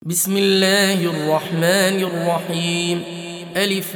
بسم الله الرحمن الرحيم. ألف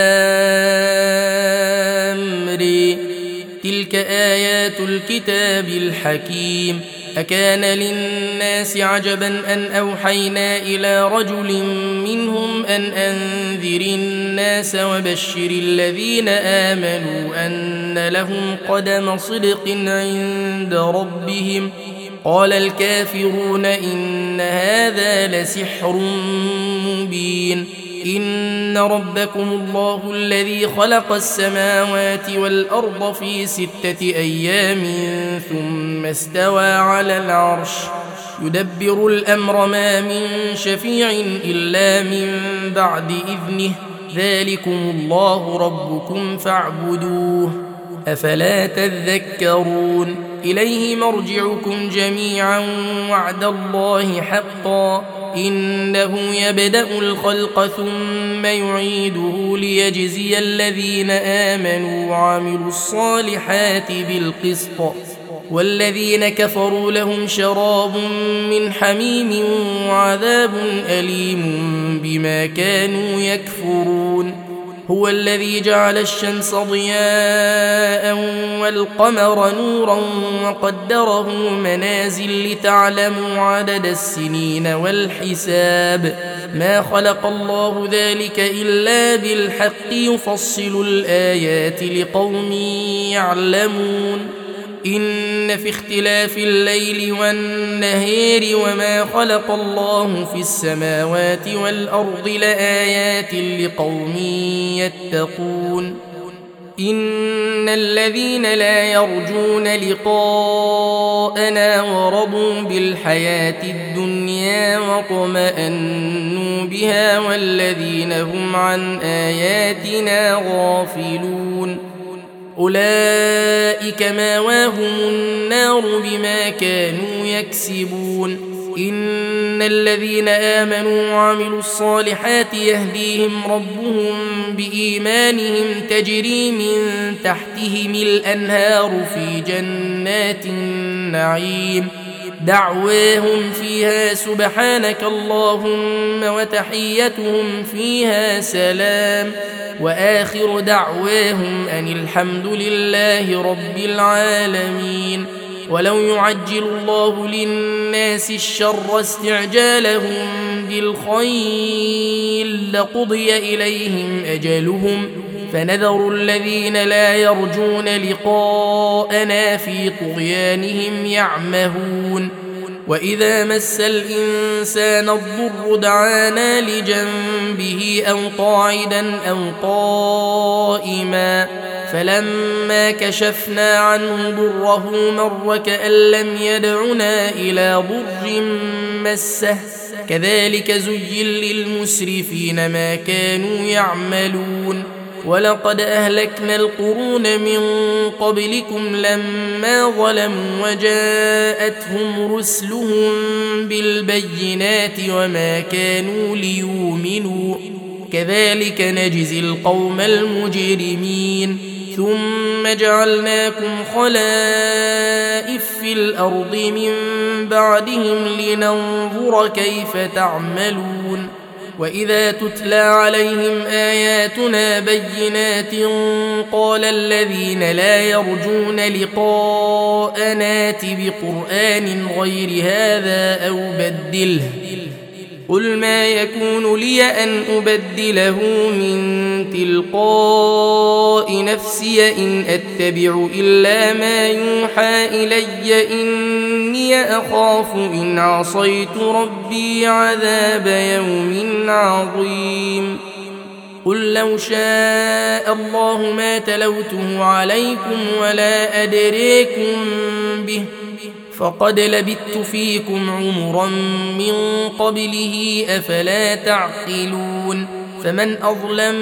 لام ر. تلك آيات الكتاب الحكيم. أكان للناس عجبا أن أوحينا إلى رجل منهم أن أنذر الناس وبشر الذين آمنوا أن لهم قدم صدق عند ربهم. قال الكافرون إن هذا لسحر مبين. إن ربكم الله الذي خلق السماوات والأرض في 6 أيام ثم استوى على العرش يدبر الأمر ما من شفيع إلا من بعد إذنه ذلكم الله ربكم فاعبدوه أفلا تذكرون. إليه مرجعكم جميعا وعد الله حقا إنه يبدأ الخلق ثم يعيده ليجزي الذين آمنوا وعملوا الصالحات بالقسط والذين كفروا لهم شراب من حميم وعذاب أليم بما كانوا يكفرون. هو الذي جعل الشمس ضياء والقمر نورا وقدره منازل لتعلموا عدد السنين والحساب ما خلق الله ذلك إلا بالحق يفصل الآيات لقوم يعلمون. إن في اختلاف الليل والنهار وما خلق الله في السماوات والأرض لآيات لقوم يتقون. إن الذين لا يرجون لقاءنا ورضوا بالحياة الدنيا واطمأنوا بها والذين هم عن آياتنا غافلون أولئك مأواهم النار بما كانوا يكسبون. إن الذين آمنوا وعملوا الصالحات يهديهم ربهم بإيمانهم تجري من تحتهم الأنهار في جنات النعيم دعواهم فيها سبحانك اللهم وتحيتهم فيها سلام وآخر دعواهم أن الحمد لله رب العالمين. ولو يعجل الله للناس الشر استعجالهم بالخير لقضي إليهم أجلهم فنذر الذين لا يرجون لقاءنا في طغيانهم يعمهون. وإذا مس الإنسان الضر دعانا لجنبه أو قاعدا أو قائما فلما كشفنا عنه ضره مر كأن لم يدعنا إلى ضر مسه كذلك زين للمسرفين ما كانوا يعملون. ولقد أهلكنا القرون من قبلكم لما ظلموا وجاءتهم رسلهم بالبينات وما كانوا ليؤمنوا كذلك نجزي القوم المجرمين. ثم جعلناكم خلائف في الأرض من بعدهم لننظر كيف تعملون. وإذا تتلى عليهم آياتنا بينات قال الذين لا يرجون لقاءنا ائت بقرآن غير هذا أو بدله قل ما يكون لي أن أبدله من تلقاء نفسي إن أتبع إلا ما يوحى إلي إني أخاف إن عصيت ربي عذاب يوم عظيم. قل لو شاء الله ما تلوته عليكم ولا أدريكم به فقد لبثت فيكم عمرا من قبله أفلا تعقلون. فمن أظلم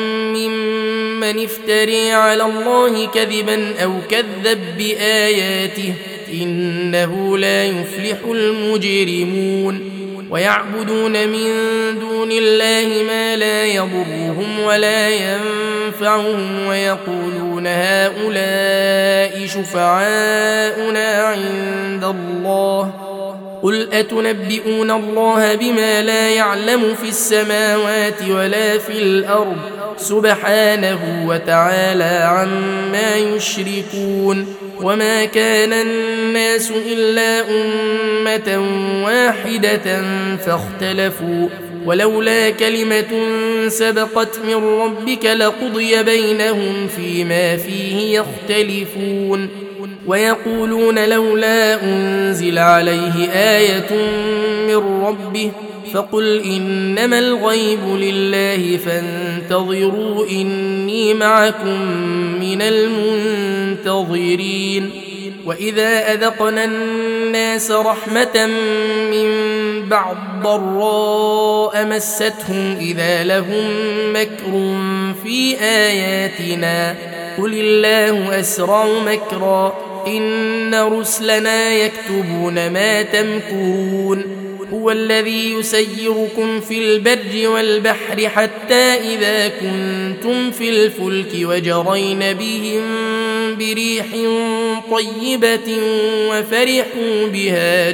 ممن افتري على الله كذبا أو كذب بآياته إنه لا يفلح المجرمون. ويعبدون من دون الله ما لا يضرهم ولا ينفعهم ويقولون هؤلاء شفعاؤنا عند الله قل أتنبئون الله بما لا يعلم في السماوات ولا في الأرض سبحانه وتعالى عما يشركون وما كان الناس إلا أمة واحدة فاختلفوا ولولا كلمة سبقت من ربك لقضي بينهم فيما فيه يختلفون ويقولون لولا أنزل عليه آية من ربه فقل إنما الغيب لله فانتظروا إني معكم من المنتظرين وإذا أذقنا الناس رحمة من بعد ضراء مستهم إذا لهم مكر في آياتنا قل الله أسرع مكرا إن رسلنا يكتبون ما تمكرون هو الذي يسيركم في البر والبحر حتى إذا كنتم في الفلك وجرين بهم بريح طيبة وفرحوا بها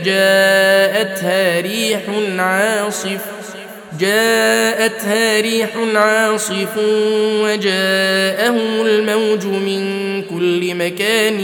جاءتها ريح عاصف وجاءهم الموج من كل مكان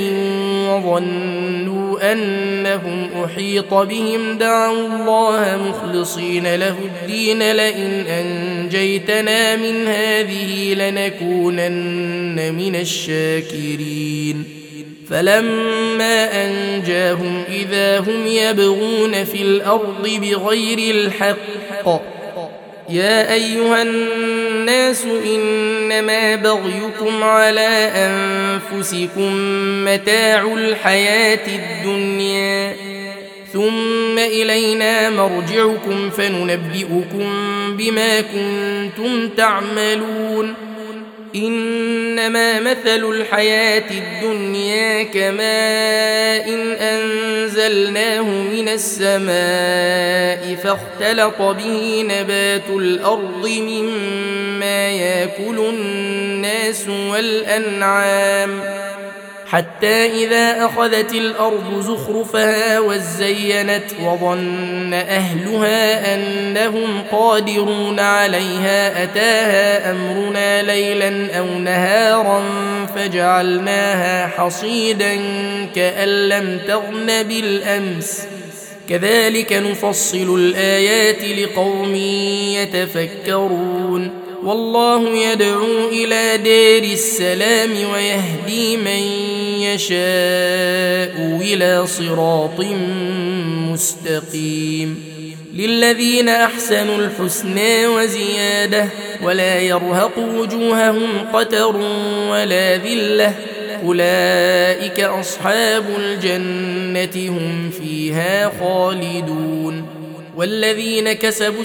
وظنوا أنهم أحيط بهم دعوا الله مخلصين له الدين لئن أنجيتنا من هذه لنكونن من الشاكرين فلما أنجاهم إذا هم يبغون في الأرض بغير الحق يا أيها الناس إنما بغيكم على أنفسكم متاع الحياة الدنيا ثم إلينا مرجعكم فننبئكم بما كنتم تعملون إنما مثل الحياة الدنيا كماء أنزلناه من السماء فاختلط به نبات الأرض مما يأكل الناس والأنعام حتى إذا أخذت الأرض زخرفها وزينت وظن أهلها أنهم قادرون عليها أتاها أمرنا ليلا أو نهارا فجعلناها حصيدا كأن لم تغن بالأمس كذلك نفصل الآيات لقوم يتفكرون والله يدعو إلى دار السلام ويهدي من يشاء إلى صراط مستقيم للذين أحسنوا الحسنى وزيادة ولا يرهق وجوههم قتر ولا ذلة أولئك أصحاب الجنة هم فيها خالدون والذين كسبوا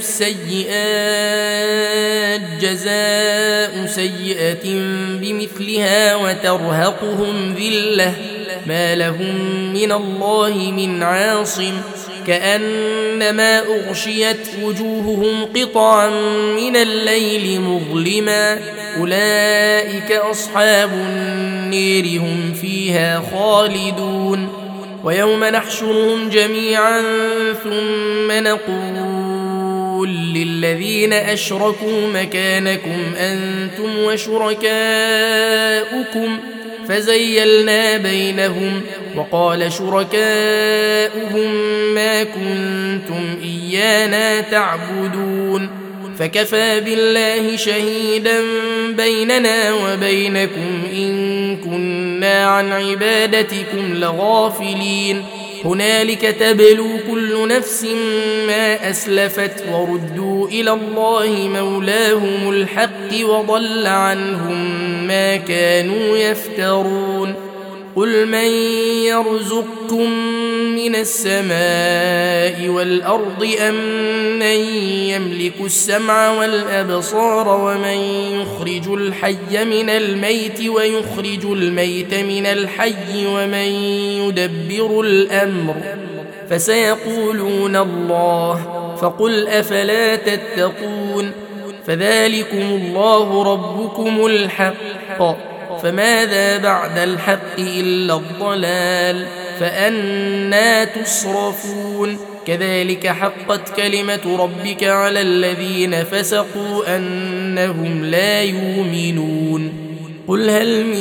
السيئات جزاء سيئة بمثلها وترهقهم ذلة ما لهم من الله من عاصم كأنما أغشيت وجوههم قطعا من الليل مظلما أولئك أصحاب النير هم فيها خالدون ويوم نحشرهم جميعا ثم نقول للذين أشركوا مكانكم أنتم وشركاؤكم فزيلنا بينهم وقال شركاؤهم ما كنتم إيانا تعبدون فكفى بالله شهيدا بيننا وبينكم إن كنا عن عبادتكم لغافلين هنالك تبلو كل نفس ما أسلفت وردوا إلى الله مولاهم الحق وضل عنهم ما كانوا يفترون قل من يرزقكم من السماء والأرض أم من يملك السمع والأبصار ومن يخرج الحي من الميت ويخرج الميت من الحي ومن يدبر الأمر فسيقولون الله فقل أفلا تتقون فذلكم الله ربكم الحق فماذا بعد الحق إلا الضلال فأنى تصرفون كذلك حقت كلمة ربك على الذين فسقوا أنهم لا يؤمنون قل هل من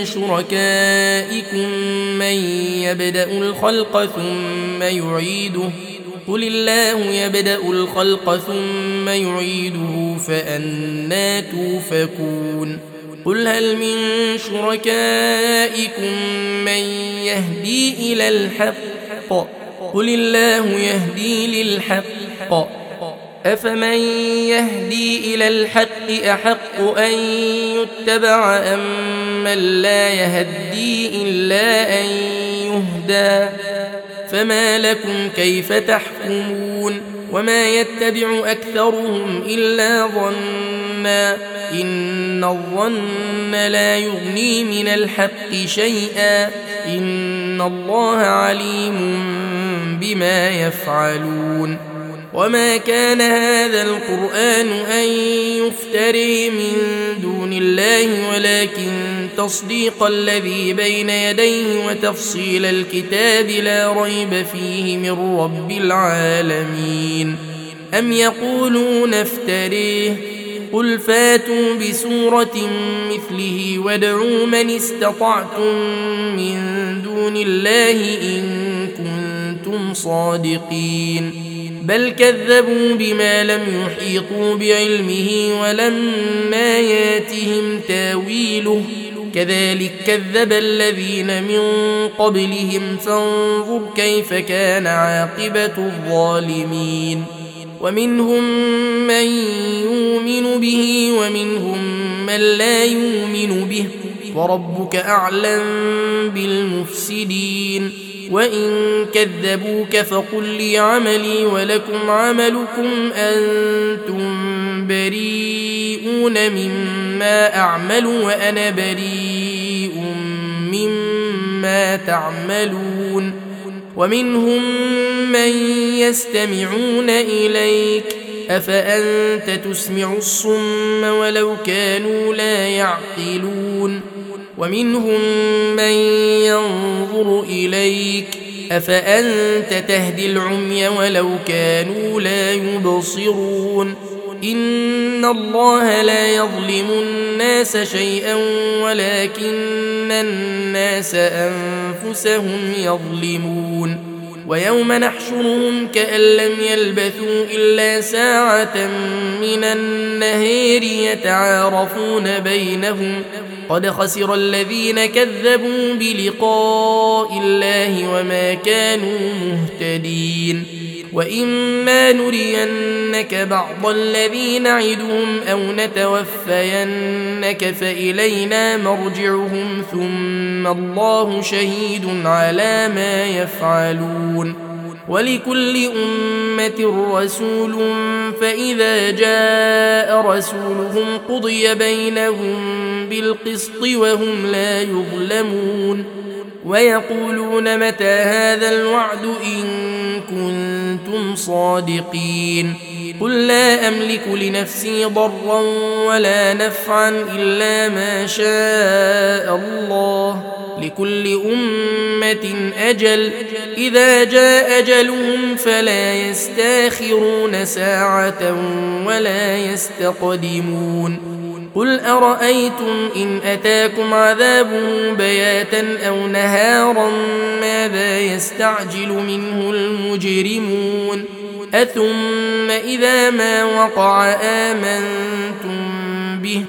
شركائكم من يبدأ الخلق ثم يعيده قل الله يبدأ الخلق ثم يعيده فأنى توفكون قل هل من شركائكم من يهدي إلى الحق قل الله يهدي للحق أفمن يهدي إلى الحق أحق أن يتبع أم من لا يهدي إلا أن يهدى فما لكم كيف تحكمون وما يتبع أكثرهم إلا ظنا إن الظن لا يغني من الحق شيئا إن الله عليم بما يفعلون وما كان هذا القرآن أن يفتري من دون الله ولكن تصديق الذي بين يديه وتفصيل الكتاب لا ريب فيه من رب العالمين أم يقولون افتريه قل فاتوا بسورة مثله وادعوا من استطعتم من دون الله إن كنتم صادقين بل كذبوا بما لم يحيطوا بعلمه ولما ياتهم تاويله كذلك كذب الذين من قبلهم فانظر كيف كان عاقبة الظالمين ومنهم من يؤمن به ومنهم من لا يؤمن به وربك أعلم بالمفسدين وإن كذبوك فقل لي عملي ولكم عملكم أنتم بريئون مما أعمل وأنا بريء مما تعملون ومنهم من يستمعون إليك أفأنت تسمع الصم ولو كانوا لا يعقلون ومنهم من ينظر إليك أفأنت تهدي العمي ولو كانوا لا يبصرون إن الله لا يظلم الناس شيئا ولكن الناس أنفسهم يظلمون ويوم نحشرهم كأن لم يلبثوا إلا ساعة من النهار يتعارفون بينهم قد خسر الذين كذبوا بلقاء الله وما كانوا مهتدين وإما نرينك بعض الذي نعدهم أو نتوفينك فإلينا مرجعهم ثم الله شهيد على ما يفعلون ولكل أمة رسول فإذا جاء رسولهم قضي بينهم بالقسط وهم لا يظلمون ويقولون متى هذا الوعد إن كنتم صادقين قل لا أملك لنفسي ضرا ولا نفعا إلا ما شاء الله لكل أمة أجل إذا جاء أجلهم فلا يستاخرون ساعة ولا يستقدمون قل أرأيتم إن أتاكم عذابه بياتا أو نهارا ماذا يستعجل منه المجرمون أثم إذا ما وقع آمنتم به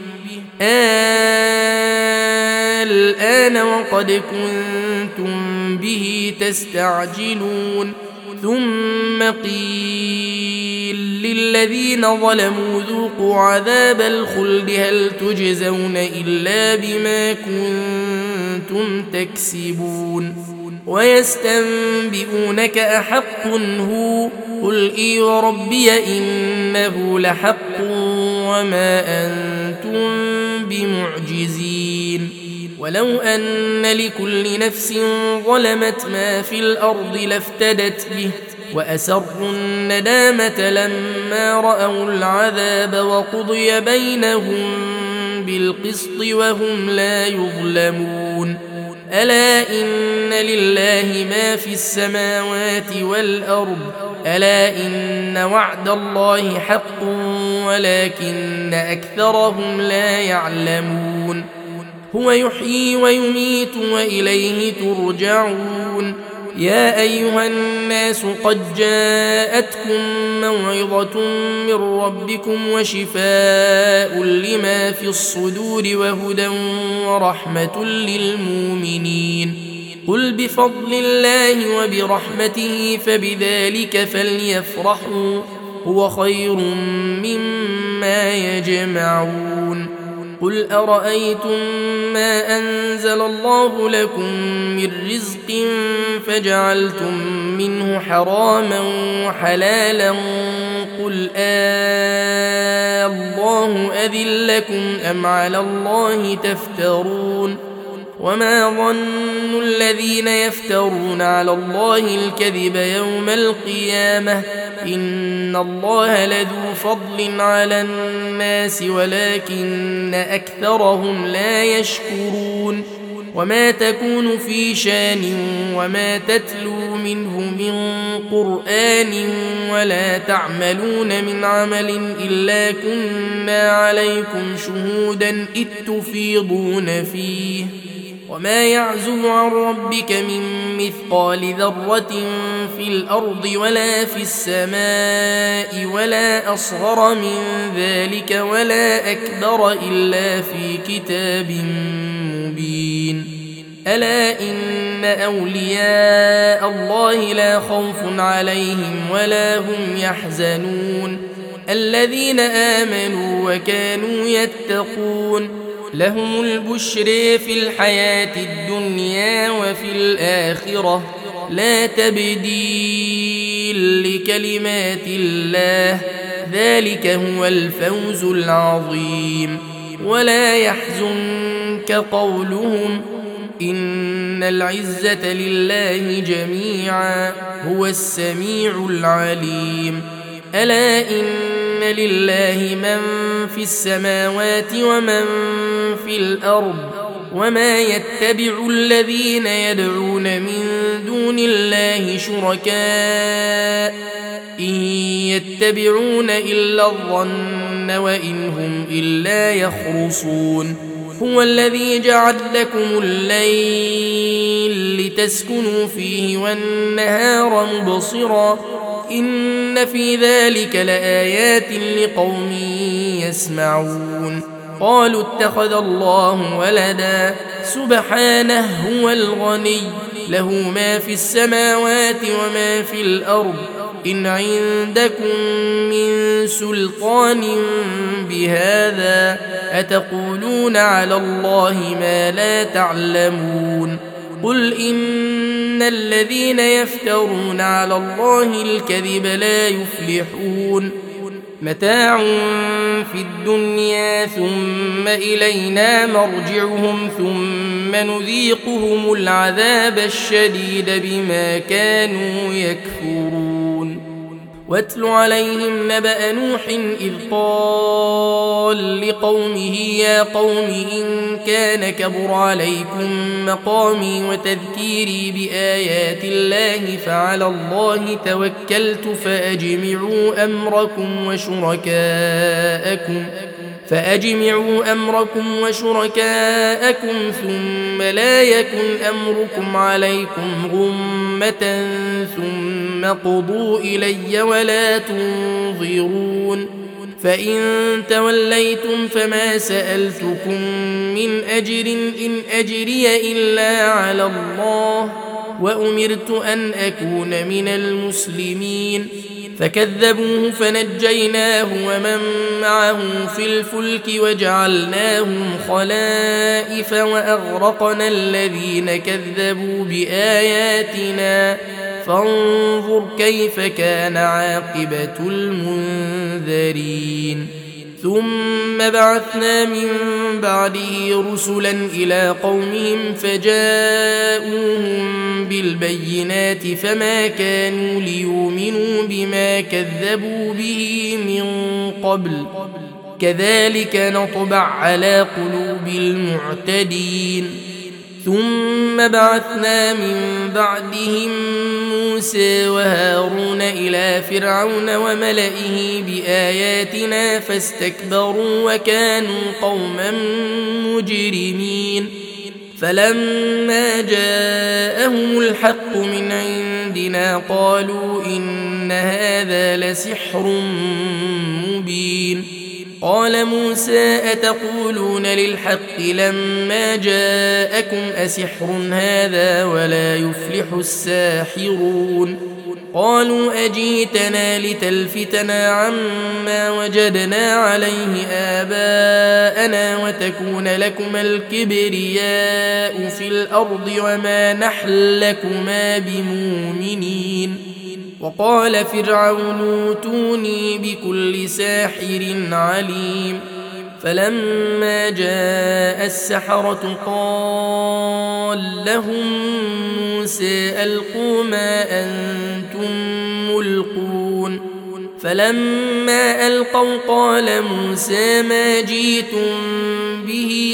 الآن وقد كنتم به تستعجلون ثم قيل للذين ظلموا ذوقوا عذاب الخلد هل تجزون إلا بما كنتم تكسبون ويستنبئونك أحق هو قل إي وربي إنه لحق وما أنتم بمعجزين ولو أن لكل نفس ظلمت ما في الأرض لافتدت به وأسروا الندامة لما رأوا العذاب وقضي بينهم بالقسط وهم لا يظلمون ألا إن لله ما في السماوات والأرض ألا إن وعد الله حق ولكن أكثرهم لا يعلمون هو يحيي ويميت وإليه ترجعون يا أيها الناس قد جاءتكم موعظة من ربكم وشفاء لما في الصدور وهدى ورحمة للمؤمنين قل بفضل الله وبرحمته فبذلك فليفرحوا هو خير مما يجمعون قل أرأيتم ما أنزل الله لكم من رزق فجعلتم منه حراما وحلالا قل الله أذن لكم أم على الله تفترون وما ظن الذين يفترون على الله الكذب يوم القيامة إن الله لذو فضل على الناس ولكن أكثرهم لا يشكرون وما تكون في شان وما تتلو منه من قرآن ولا تعملون من عمل إلا كنا عليكم شهودا إذ تفيضون فيه وما يعزب عن ربك من مثقال ذرة في الأرض ولا في السماء ولا أصغر من ذلك ولا أكبر إلا في كتاب مبين ألا إن أولياء الله لا خوف عليهم ولا هم يحزنون الذين آمنوا وكانوا يتقون لهم البشر في الحياة الدنيا وفي الآخرة لا تبديل لكلمات الله ذلك هو الفوز العظيم ولا يحزنك قولهم إن العزة لله جميعا هو السميع العليم ألا إن لله من في السماوات ومن في الأرض وما يتبع الذين يدعون من دون الله شركاء إن يتبعون إلا الظن وإن هم إلا يخرصون هو الذي جعل لكم الليل لتسكنوا فيه والنهار مبصرا إن في ذلك لآيات لقوم يسمعون قالوا اتخذ الله ولدا سبحانه هو الغني له ما في السماوات وما في الأرض إن عندكم من سلطان بهذا أتقولون على الله ما لا تعلمون قل إن الذين يفترون على الله الكذب لا يفلحون متاع في الدنيا ثم إلينا مرجعهم ثم نذيقهم العذاب الشديد بما كانوا يكفرون واتل عليهم نبأ نوح إذ قال لقومه يا قوم إن كان كبر عليكم مقامي وتذكيري بآيات الله فعلى الله توكلت فأجمعوا أمركم وشركاءكم ثم لا يكن أمركم عليكم غمة ثم قضوا إلي ولا تنظرون فإن توليتم فما سألتكم من أجر إن أجري إلا على الله وأمرت أن أكون من المسلمين فكذبوه فنجيناه ومن معه في الفلك وجعلناهم خلائف وأغرقنا الذين كذبوا بآياتنا فانظر كيف كان عاقبة المنذرين ثم بعثنا من بعده رسلا إلى قومهم فجاءوهم بالبينات فما كانوا ليؤمنوا بما كذبوا به من قبل كذلك نطبع على قلوب المعتدين ثم بعثنا من بعدهم موسى وهارون إلى فرعون وملئه بآياتنا فاستكبروا وكانوا قوما مجرمين فلما جاءهم الحق من عندنا قالوا إن هذا لسحر مبين قال موسى أتقولون للحق لما جاءكم أسحر هذا ولا يفلح الساحرون قالوا أجيتنا لتلفتنا عما وجدنا عليه آباءنا وتكون لكما الكبرياء في الأرض وما نحن لكما بمؤمنين وقال فرعون اوتوني بكل ساحر عليم فلما جاء السحرة قال لهم موسى ألقوا ما أنتم ملقون فلما ألقوا قال موسى ما جئتم به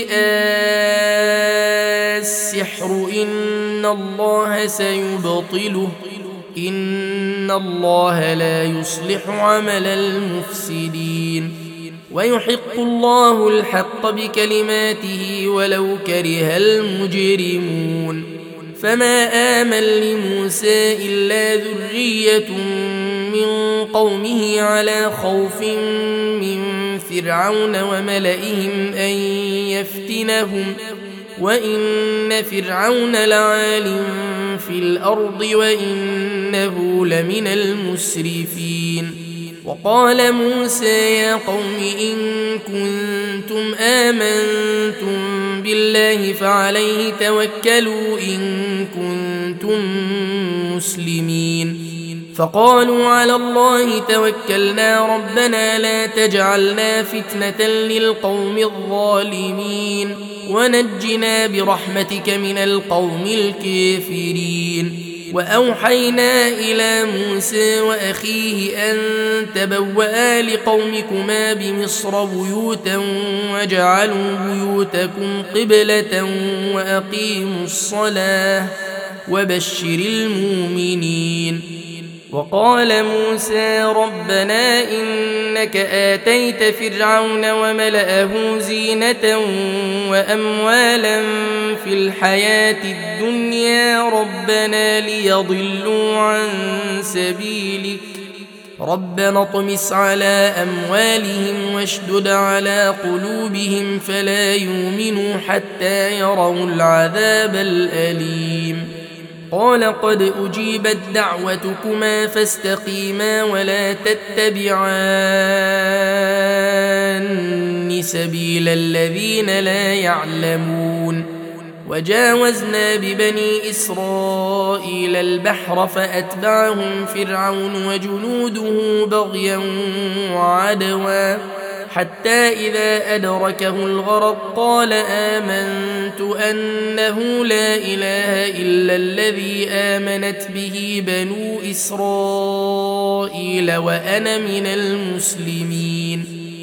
السحر إن الله سيبطله إن الله لا يصلح عمل المفسدين ويحق الله الحق بكلماته ولو كره المجرمون فما آمن لموسى إلا ذرية من قومه على خوف من فرعون وملئهم أن يفتنهم وإن فرعون لعال في الأرض وإنه لمن المسرفين وقال موسى يا قوم إن كنتم آمنتم بالله فعليه توكلوا إن كنتم مسلمين فقالوا على الله توكلنا ربنا لا تجعلنا فتنة للقوم الظالمين ونجنا برحمتك من القوم الكافرين وأوحينا إلى موسى وأخيه أن تبوأ لقومكما بمصر بيوتا وجعلوا بيوتكم قبلة وأقيموا الصلاة وبشر المؤمنين وقال موسى ربنا إنك آتيت فرعون وملأه زينة وأموالا في الحياة الدنيا ربنا ليضلوا عن سبيلك ربنا اطمس على أموالهم واشدد على قلوبهم فلا يؤمنوا حتى يروا العذاب الأليم قال قد أجيبت دعوتكما فاستقيما ولا تتبعان سبيل الذين لا يعلمون وجاوزنا ببني إسرائيل البحر فأتبعهم فرعون وجنوده بغيا وعدوا حتى إذا أدركه الغرق قال آمنت أنه لا إله إلا الذي آمنت به بنو إسرائيل وأنا من المسلمين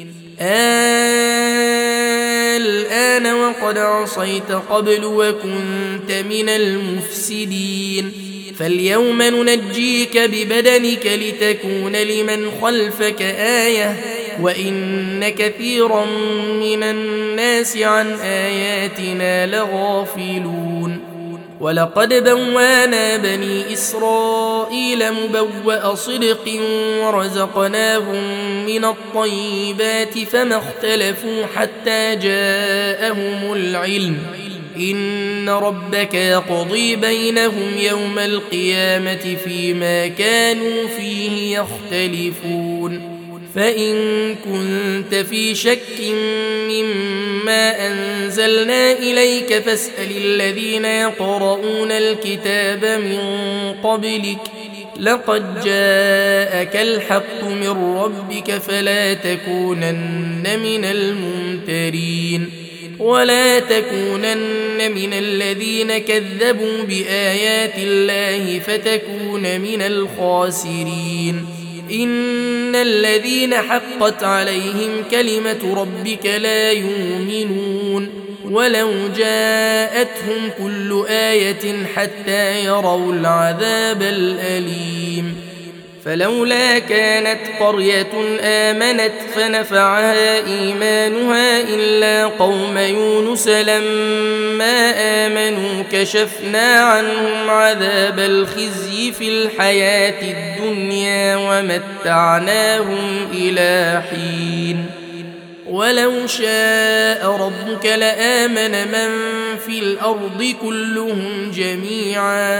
الآن وقد عصيت قبل وكنت من المفسدين فاليوم ننجيك ببدنك لتكون لمن خلفك آية وإن كثيرا من الناس عن آياتنا لغافلون ولقد بوانا بني إسرائيل مبوأ صدق ورزقناهم من الطيبات فما اختلفوا حتى جاءهم العلم إن ربك يقضي بينهم يوم القيامة فيما كانوا فيه يختلفون فإن كنت في شك مما أنزلنا إليك فاسأل الذين يقرؤون الكتاب من قبلك لقد جاءك الحق من ربك فلا تكونن من الممترين ولا تكونن من الذين كذبوا بآيات الله فتكون من الخاسرين إن الذين حقت عليهم كلمة ربك لا يؤمنون ولو جاءتهم كل آية حتى يروا العذاب الأليم فلولا كانت قرية آمنت فنفعها إيمانها إلا قوم يونس لما آمنوا كشفنا عنهم عذاب الخزي في الحياة الدنيا ومتعناهم إلى حين ولو شاء ربك لآمن من في الأرض كلهم جميعا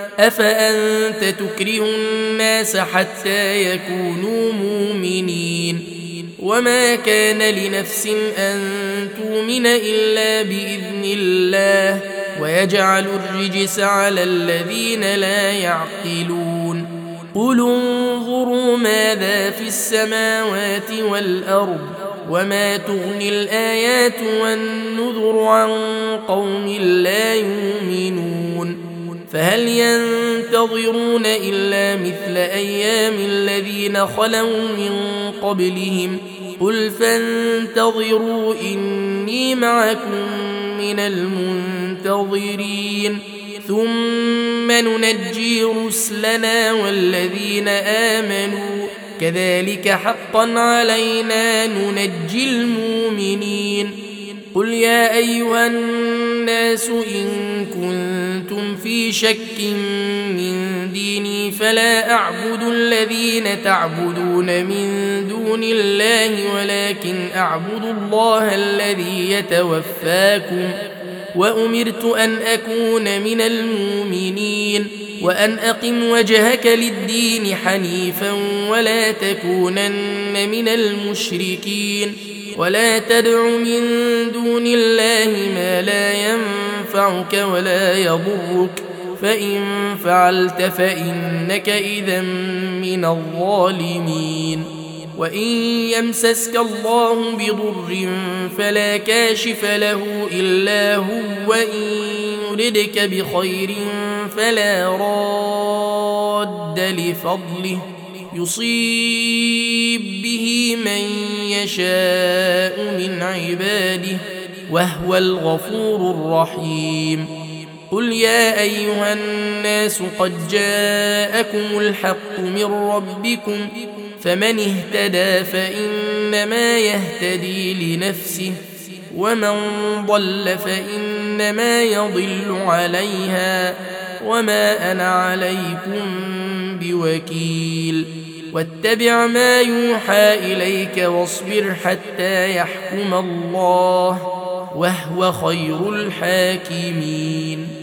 أفأنت تكره الناس حتى يكونوا مؤمنين وما كان لنفس أن تؤمن إلا بإذن الله ويجعل الرجس على الذين لا يعقلون قل انظروا ماذا في السماوات والأرض وما تغني الآيات والنذر عن قوم لا يؤمنون فهل ينتظرون إلا مثل أيام الذين خلوا من قبلهم قل فانتظروا إني معكم من المنتظرين ثم ننجي رسلنا والذين آمنوا كذلك حقا علينا ننجي المؤمنين قل يا أيها الناس إن كنتم في شك من ديني فلا أعبد الذين تعبدون من دون الله ولكن أعبد الله الذي يتوفاكم وأمرت أن أكون من المؤمنين وأن أقم وجهك للدين حنيفا ولا تكونن من المشركين ولا تدع من دون الله ما لا ينفعك ولا يضرك فإن فعلت فإنك إذا من الظالمين وإن يمسسك الله بضر فلا كاشف له إلا هو وإن يردك بخير فلا راد لفضله يصيب به من يشاء من عباده وهو الغفور الرحيم قل يا أيها الناس قد جاءكم الحق من ربكم فمن اهتدى فإنما يهتدي لنفسه ومن ضل فإنما يضل عليها وما أنا عليكم بوكيل واتبع ما يوحى إليك واصبر حتى يحكم الله وهو خير الحاكمين